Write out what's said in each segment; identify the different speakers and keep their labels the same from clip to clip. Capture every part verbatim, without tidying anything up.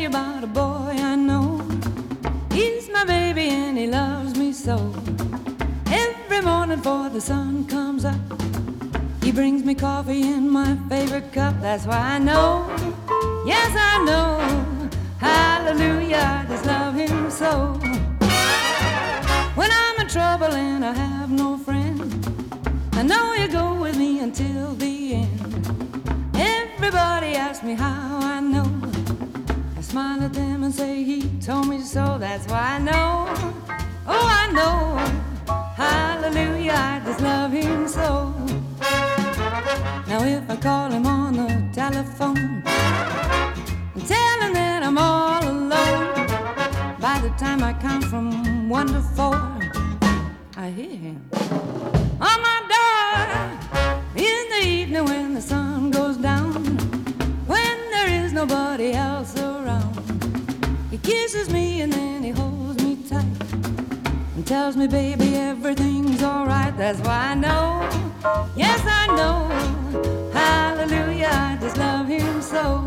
Speaker 1: you about a boy I know. He's my baby and he loves me so. Every morning before the sun comes up, he brings me coffee in my favorite cup. That's why I know, yes I know, hallelujah, I just love him so. When I'm in trouble and I have no friend, I know you go with me until the end. Everybody asks me how I know. I smile at them and say he told me so. That's why I know, oh I know, hallelujah, I just love him so. Now if I call him on the telephone and tell him that I'm all alone, by the time I count from one to four, I hear him on my door. In the evening when the sun goes down, when there is nobody else around, he kisses me and then he holds me tight and tells me, baby, everything's alright. That's why I know, yes I know, hallelujah, I just love him so.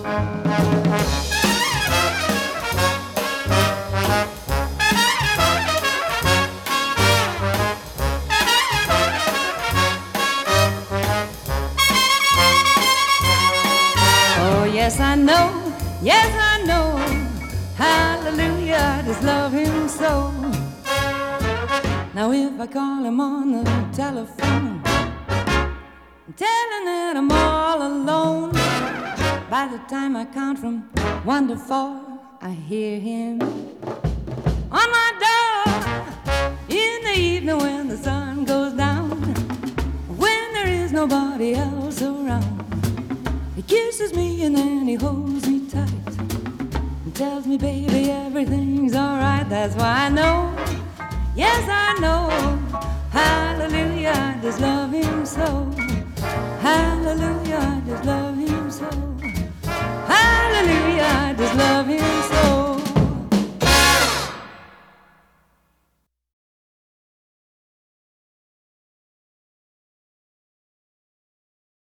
Speaker 1: Oh yes I know, yes I know, hallelujah, I just love him so. Now if I call him on the telephone, tell him that I'm all alone, by the time I count from one to four, I hear him on my door. In the evening when the sun goes down, when there is nobody else around, he kisses me and then he holds me tight and tells me, baby, everything's alright. That's why I know, yes I know, hallelujah, I just love him so.